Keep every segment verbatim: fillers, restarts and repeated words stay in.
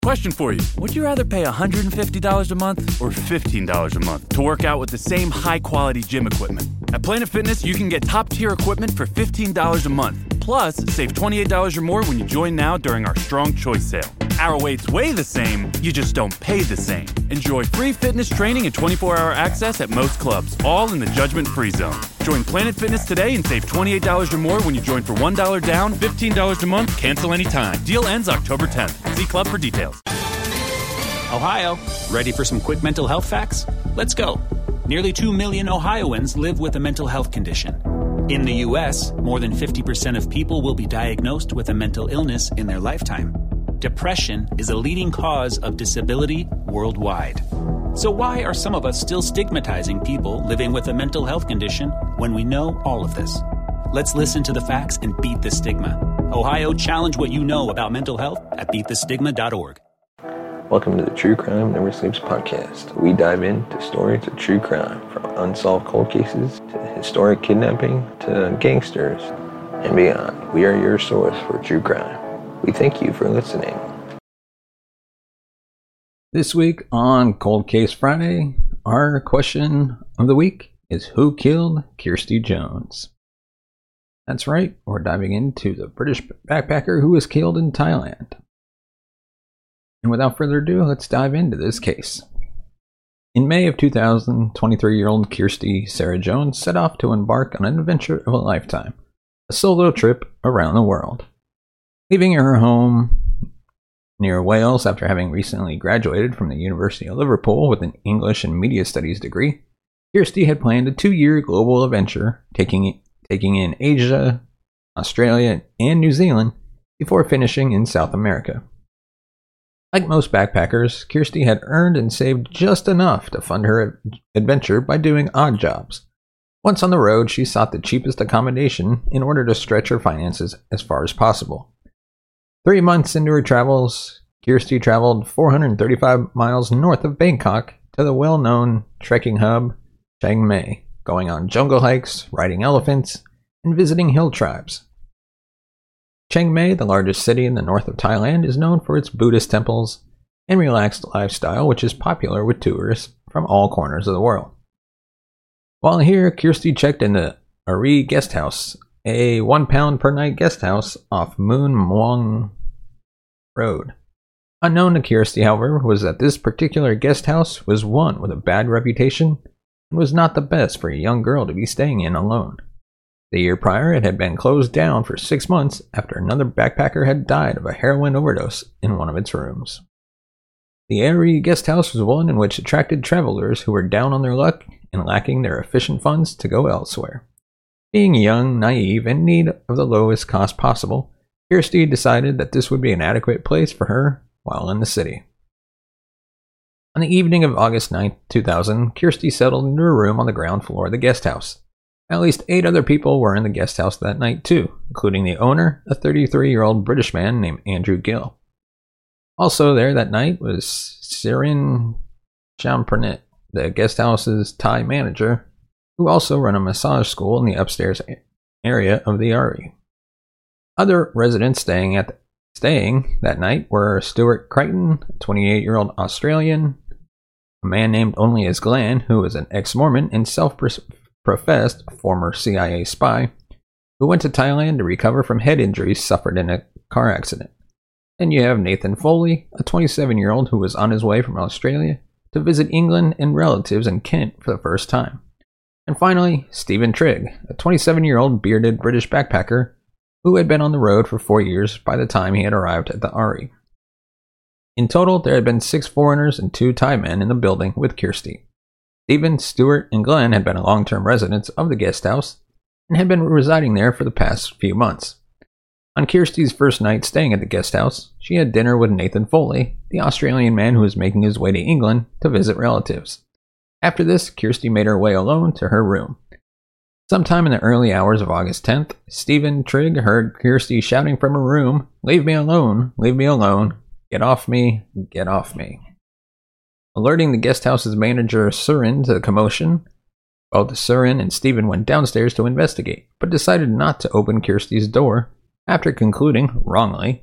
Question for you. Would you rather pay one hundred fifty dollars a month or fifteen dollars a month to work out with the same high-quality gym equipment? At Planet Fitness, you can get top-tier equipment for fifteen dollars a month. Plus, save twenty-eight dollars or more when you join now during our Strong Choice sale. Our weights weigh the same, you just don't pay the same. Enjoy free fitness training and twenty-four hour access at most clubs, all in the judgment-free zone. Join Planet Fitness today and save twenty-eight dollars or more when you join for one dollar down, fifteen dollars a month, cancel anytime. Deal ends October tenth. See club for details. Ohio, ready for some quick mental health facts? Let's go. Nearly two million Ohioans live with a mental health condition. In the U S, more than fifty percent of people will be diagnosed with a mental illness in their lifetime. Depression is a leading cause of disability worldwide. So why are some of us still stigmatizing people living with a mental health condition when we know all of this? Let's listen to the facts and beat the stigma. Ohio, challenge what you know about mental health at beat the stigma dot org. Welcome to the True Crime Never Sleeps podcast. We dive into stories of true crime, from unsolved cold cases to historic kidnapping to gangsters and beyond. We are your source for true crime. We thank you for listening. This week on Cold Case Friday, our question of the week is, who killed Kirsty Jones? That's right, we're diving into the British backpacker who was killed in Thailand. And without further ado, let's dive into this case. In May of two thousand, twenty-three-year-old Kirsty Sarah Jones set off to embark on an adventure of a lifetime, a solo trip around the world. Leaving her home near Wales after having recently graduated from the University of Liverpool with an English and Media Studies degree, Kirsty had planned a two-year global adventure taking, taking in Asia, Australia, and New Zealand before finishing in South America. Like most backpackers, Kirsty had earned and saved just enough to fund her adventure by doing odd jobs. Once on the road, she sought the cheapest accommodation in order to stretch her finances as far as possible. Three months into her travels, Kirsty traveled four hundred thirty-five miles north of Bangkok to the well-known trekking hub, Chiang Mai, going on jungle hikes, riding elephants, and visiting hill tribes. Chiang Mai, the largest city in the north of Thailand, is known for its Buddhist temples and relaxed lifestyle, which is popular with tourists from all corners of the world. While here, Kirsty checked in the Ari Guest House, a one pound per night guest house off Moon Muang Road. Unknown to Kirsty, however, was that this particular guest house was one with a bad reputation and was not the best for a young girl to be staying in alone. The year prior, it had been closed down for six months after another backpacker had died of a heroin overdose in one of its rooms. The Ari Guest House was one in which attracted travelers who were down on their luck and lacking their efficient funds to go elsewhere. Being young, naive, and in need of the lowest cost possible, Kirsty decided that this would be an adequate place for her while in the city. On the evening of August ninth, two thousand, Kirsty settled into her room on the ground floor of the guest house. At least eight other people were in the guest house that night too, including the owner, a thirty-three-year-old British man named Andrew Gill. Also there that night was Sirin Champernit, the guest house's Thai manager, who also ran a massage school in the upstairs area of the Ari. Other residents staying at the, staying that night were Stuart Crichton, a twenty-eight-year-old Australian, a man named only as Glenn, who was an ex-Mormon and self-professed former C I A spy, who went to Thailand to recover from head injuries suffered in a car accident. Then you have Nathan Foley, a twenty-seven-year-old who was on his way from Australia to visit England and relatives in Kent for the first time. And finally, Stephen Trigg, a twenty-seven-year-old bearded British backpacker who had been on the road for four years by the time he had arrived at the Ari. In total, there had been six foreigners and two Thai men in the building with Kirsty. Stephen, Stuart, and Glenn had been long-term residents of the guest house and had been residing there for the past few months. On Kirsty's first night staying at the guest house, she had dinner with Nathan Foley, the Australian man who was making his way to England to visit relatives. After this, Kirsty made her way alone to her room. Sometime in the early hours of August tenth, Stephen Trigg heard Kirsty shouting from her room, "Leave me alone, leave me alone, get off me, get off me." Alerting the guest house's manager Surin to the commotion, both Surin and Stephen went downstairs to investigate, but decided not to open Kirsty's door after concluding, wrongly,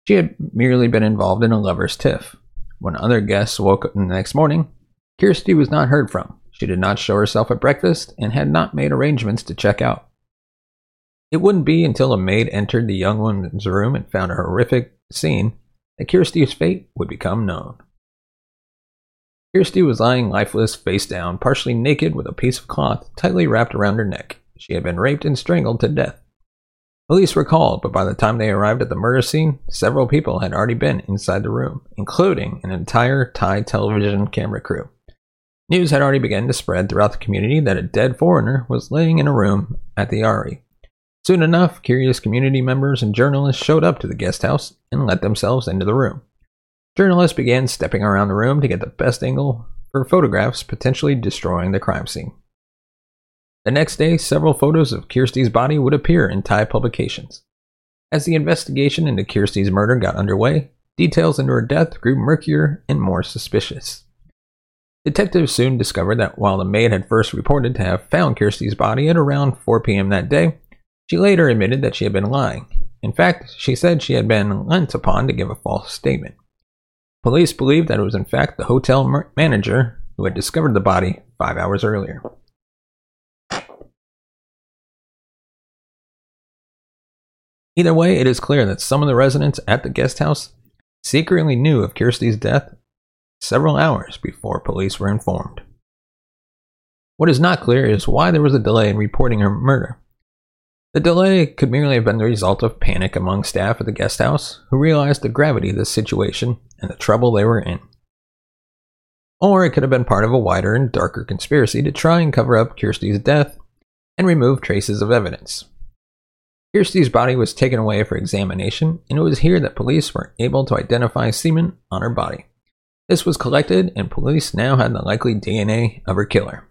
She had merely been involved in a lover's tiff. When other guests woke up the next morning, Kirsty was not heard from. She did not show herself at breakfast and had not made arrangements to check out. It wouldn't be until a maid entered the young woman's room and found a horrific scene that Kirsty's fate would become known. Kirsty was lying lifeless, face down, partially naked with a piece of cloth tightly wrapped around her neck. She had been raped and strangled to death. Police were called, but by the time they arrived at the murder scene, several people had already been inside the room, including an entire Thai television camera crew. News had already begun to spread throughout the community that a dead foreigner was laying in a room at the R E. Soon enough, curious community members and journalists showed up to the guest house and let themselves into the room. Journalists began stepping around the room to get the best angle for photographs, potentially destroying the crime scene. The next day, several photos of Kirsty's body would appear in Thai publications. As the investigation into Kirsty's murder got underway, details into her death grew murkier and more suspicious. Detectives soon discovered that while the maid had first reported to have found Kirsty's body at around four p.m. that day, she later admitted that she had been lying. In fact, she said she had been lent upon to give a false statement. Police believed that it was in fact the hotel mer- manager who had discovered the body five hours earlier. Either way, it is clear that some of the residents at the guest house secretly knew of Kirsty's death several hours before police were informed. What is not clear is why there was a delay in reporting her murder. The delay could merely have been the result of panic among staff at the guest house, who realized the gravity of the situation and the trouble they were in. Or it could have been part of a wider and darker conspiracy to try and cover up Kirsty's death and remove traces of evidence. Kirsty's body was taken away for examination, and it was here that police were able to identify semen on her body. This was collected, and police now had the likely D N A of her killer.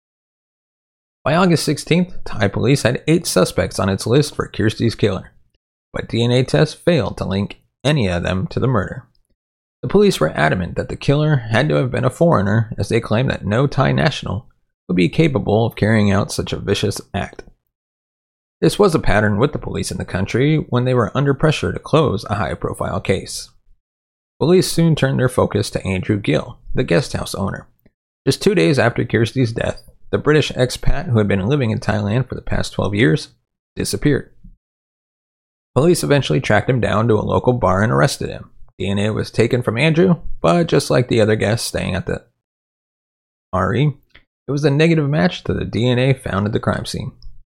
By August sixteenth, Thai police had eight suspects on its list for Kirsty's killer, but D N A tests failed to link any of them to the murder. The police were adamant that the killer had to have been a foreigner, as they claimed that no Thai national would be capable of carrying out such a vicious act. This was a pattern with the police in the country when they were under pressure to close a high-profile case. Police soon turned their focus to Andrew Gill, the guest house owner. Just two days after Kirsty's death, the British expat who had been living in Thailand for the past twelve years disappeared. Police eventually tracked him down to a local bar and arrested him. D N A was taken from Andrew, but just like the other guests staying at the R E, it was a negative match to the D N A found at the crime scene.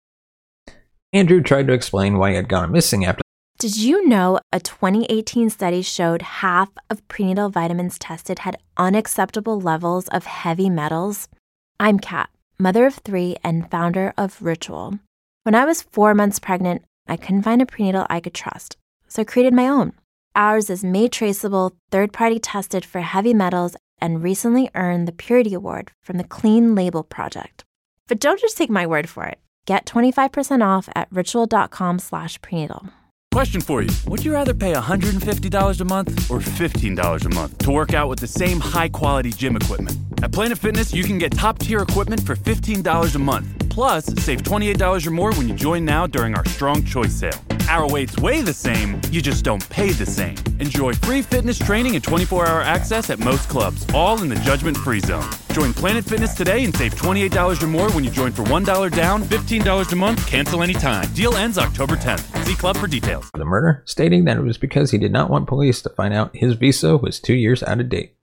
Andrew tried to explain why he had gone missing after. Did you know a twenty eighteen study showed half of prenatal vitamins tested had unacceptable levels of heavy metals? I'm Kat, mother of three and founder of Ritual. When I was four months pregnant, I couldn't find a prenatal I could trust, so I created my own. Ours is made traceable, third-party tested for heavy metals, and recently earned the Purity Award from the Clean Label Project. But don't just take my word for it. Get twenty-five percent off at ritual.com slash prenatal. Question for you. Would you rather pay one hundred fifty dollars a month or fifteen dollars a month to work out with the same high-quality gym equipment? At Planet Fitness, you can get top-tier equipment for fifteen dollars a month. Plus, save twenty-eight dollars or more when you join now during our Strong Choice sale. Our weights weigh the same, you just don't pay the same. Enjoy free fitness training and twenty-four hour access at most clubs, all in the judgment-free zone. Join Planet Fitness today and save twenty-eight dollars or more when you join for one dollar down, fifteen dollars a month, cancel anytime. Deal ends October tenth. See club for details. The murder, stating that it was because he did not want police to find out his visa was two years out of date.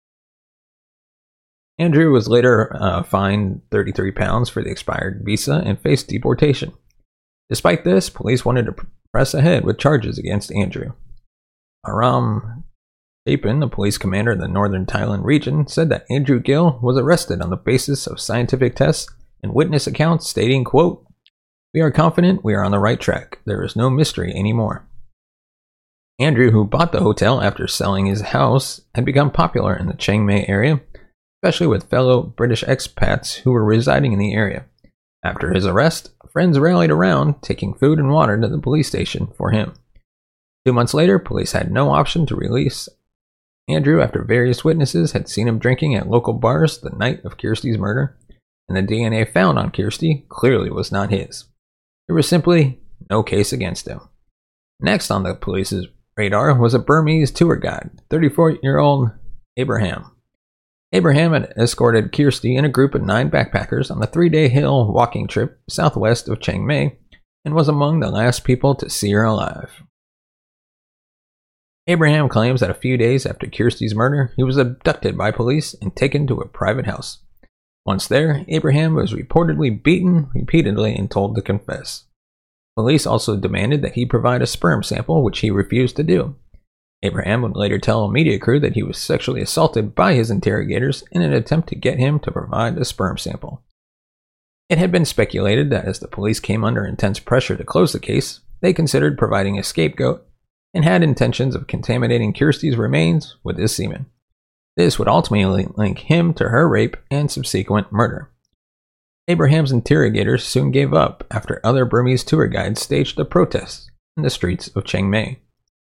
Andrew was later uh, fined thirty-three pounds for the expired visa and faced deportation. Despite this, police wanted to press ahead with charges against Andrew. Aram Chapin, the police commander of the Northern Thailand region, said that Andrew Gill was arrested on the basis of scientific tests and witness accounts, stating, quote, "We are confident we are on the right track. There is no mystery anymore." Andrew, who bought the hotel after selling his house, had become popular in the Chiang Mai area, especially with fellow British expats who were residing in the area. After his arrest, friends rallied around, taking food and water to the police station for him. Two months later, police had no option to release Andrew after various witnesses had seen him drinking at local bars the night of Kirsty's murder, and the D N A found on Kirsty clearly was not his. There was simply no case against him. Next on the police's radar was a Burmese tour guide, thirty-four-year-old Abraham. Abraham had escorted Kirsty and a group of nine backpackers on a three-day hill walking trip southwest of Chiang Mai and was among the last people to see her alive. Abraham claims that a few days after Kirsty's murder, he was abducted by police and taken to a private house. Once there, Abraham was reportedly beaten repeatedly and told to confess. Police also demanded that he provide a sperm sample, which he refused to do. Abraham would later tell a media crew that he was sexually assaulted by his interrogators in an attempt to get him to provide a sperm sample. It had been speculated that as the police came under intense pressure to close the case, they considered providing a scapegoat and had intentions of contaminating Kirsty's remains with his semen. This would ultimately link him to her rape and subsequent murder. Abraham's interrogators soon gave up after other Burmese tour guides staged a protest in the streets of Chiang Mai.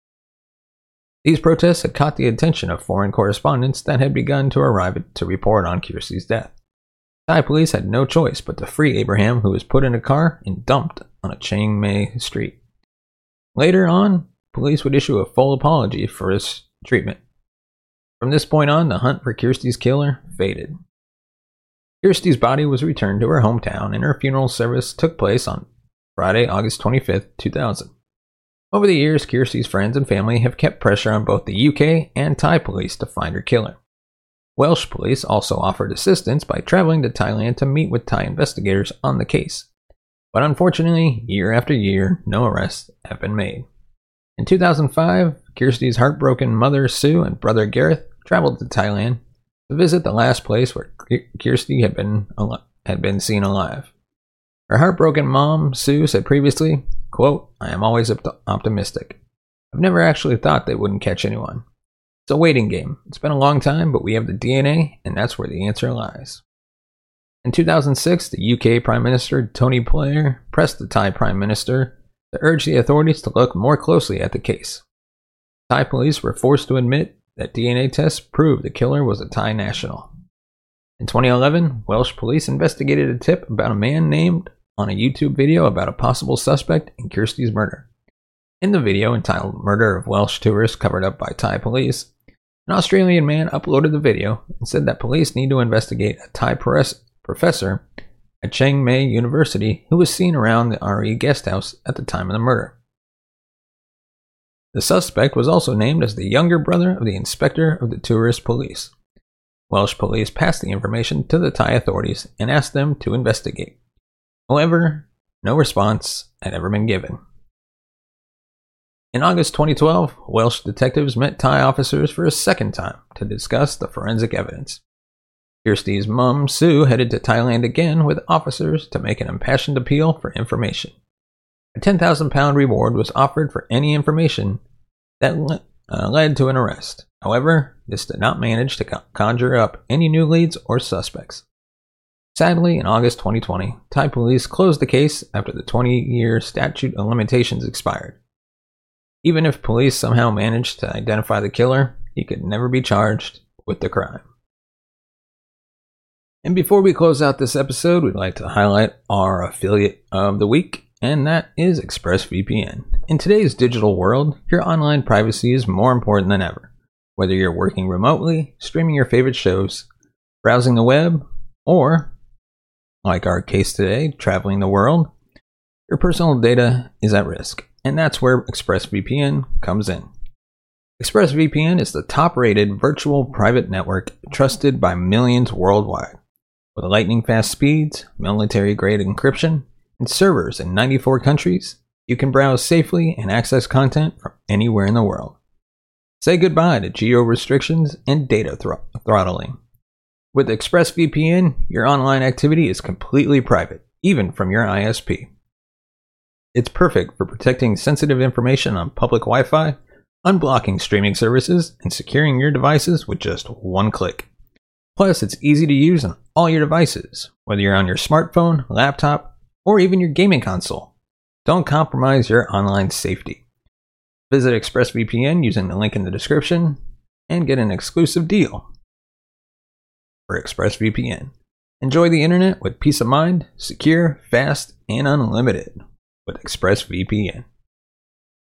These protests had caught the attention of foreign correspondents that had begun to arrive to report on Kirsty's death. Thai police had no choice but to free Abraham, who was put in a car and dumped on a Chiang Mai street. Later on, police would issue a full apology for his treatment. From this point on, the hunt for Kirsty's killer faded. Kirsty's body was returned to her hometown and her funeral service took place on Friday, August twenty-fifth, two thousand. Over the years, Kirsty's friends and family have kept pressure on both the U K and Thai police to find her killer. Welsh police also offered assistance by traveling to Thailand to meet with Thai investigators on the case. But unfortunately, year after year, no arrests have been made. In two thousand five, Kirsty's heartbroken mother Sue and brother Gareth traveled to Thailand to visit the last place where Kirsty had been al- had been seen alive. Her heartbroken mom, Sue, said previously, quote, "I am always op- optimistic. I've never actually thought they wouldn't catch anyone. It's a waiting game. It's been a long time, but we have the D N A, and that's where the answer lies." In two thousand six, the U K Prime Minister Tony Blair pressed the Thai Prime Minister to urge the authorities to look more closely at the case. Thai police were forced to admit that D N A tests proved the killer was a Thai national. In twenty eleven, Welsh police investigated a tip about a man named on a YouTube video about a possible suspect in Kirsty's murder. In the video, entitled "Murder of Welsh Tourist Covered Up by Thai Police," an Australian man uploaded the video and said that police need to investigate a Thai professor at Chiang Mai University who was seen around the R E guest house at the time of the murder. The suspect was also named as the younger brother of the inspector of the tourist police. Welsh police passed the information to the Thai authorities and asked them to investigate. However, no response had ever been given. In August twenty twelve, Welsh detectives met Thai officers for a second time to discuss the forensic evidence. Kirsty's mum, Sue, headed to Thailand again with officers to make an impassioned appeal for information. A ten thousand pound reward was offered for any information that le- uh, led to an arrest. However, this did not manage to co- conjure up any new leads or suspects. Sadly, in August twenty twenty, Thai police closed the case after the twenty-year statute of limitations expired. Even if police somehow managed to identify the killer, he could never be charged with the crime. And before we close out this episode, we'd like to highlight our affiliate of the week, and that is ExpressVPN. In today's digital world, your online privacy is more important than ever. Whether you're working remotely, streaming your favorite shows, browsing the web, or, like our case today, traveling the world, your personal data is at risk, and that's where ExpressVPN comes in. ExpressVPN is the top-rated virtual private network trusted by millions worldwide. With lightning-fast speeds, military-grade encryption, and servers in ninety-four countries, you can browse safely and access content from anywhere in the world. Say goodbye to geo-restrictions and data thr- throttling. With ExpressVPN, your online activity is completely private, even from your I S P. It's perfect for protecting sensitive information on public Wi-Fi, unblocking streaming services, and securing your devices with just one click. Plus, it's easy to use on all your devices, whether you're on your smartphone, laptop, or even your gaming console. Don't compromise your online safety. Visit ExpressVPN using the link in the description and get an exclusive deal for ExpressVPN. Enjoy the internet with peace of mind, secure, fast, and unlimited with ExpressVPN.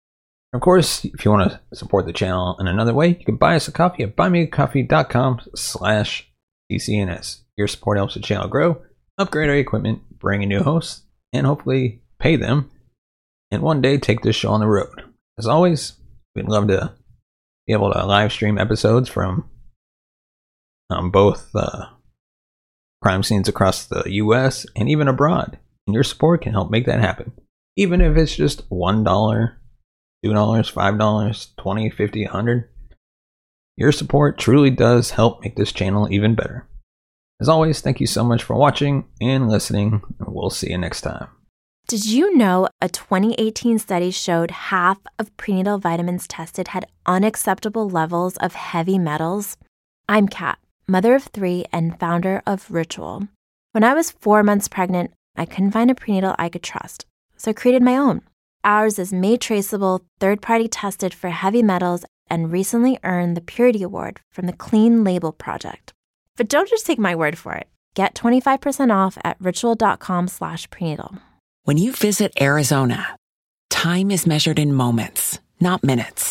Of course, if you want to support the channel in another way, you can buy us a coffee at buymeacoffee.com slash CCNS. Your support helps the channel grow, upgrade our equipment, bring in new hosts, and hopefully pay them, and one day take this show on the road. As always, we'd love to be able to live stream episodes from um, both uh, crime scenes across the U S and even abroad. And your support can help make that happen. Even if it's just one dollar, two dollars, five dollars, twenty dollars, fifty dollars, one hundred dollars. Your support truly does help make this channel even better. As always, thank you so much for watching and listening, and we'll see you next time. Did you know a twenty eighteen study showed half of prenatal vitamins tested had unacceptable levels of heavy metals? I'm Kat, mother of three and founder of Ritual. When I was four months pregnant, I couldn't find a prenatal I could trust, so I created my own. Ours is made traceable, third-party tested for heavy metals, and recently earned the Purity Award from the Clean Label Project. But don't just take my word for it. Get twenty-five percent off at ritual.com slash prenatal. When you visit Arizona, time is measured in moments, not minutes.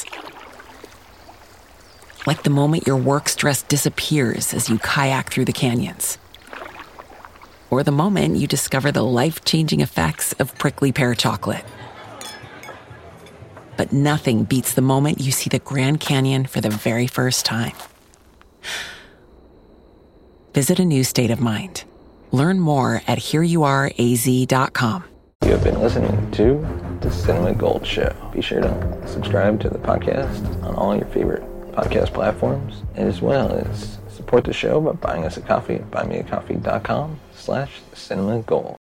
Like the moment your work stress disappears as you kayak through the canyons. Or the moment you discover the life-changing effects of prickly pear chocolate. But nothing beats the moment you see the Grand Canyon for the very first time. Visit a new state of mind. Learn more at here you are a z dot com. You have been listening to The Cinema Gold Show. Be sure to subscribe to the podcast on all your favorite podcast platforms, as well as support the show by buying us a coffee at buymeacoffee.com slash cinema gold.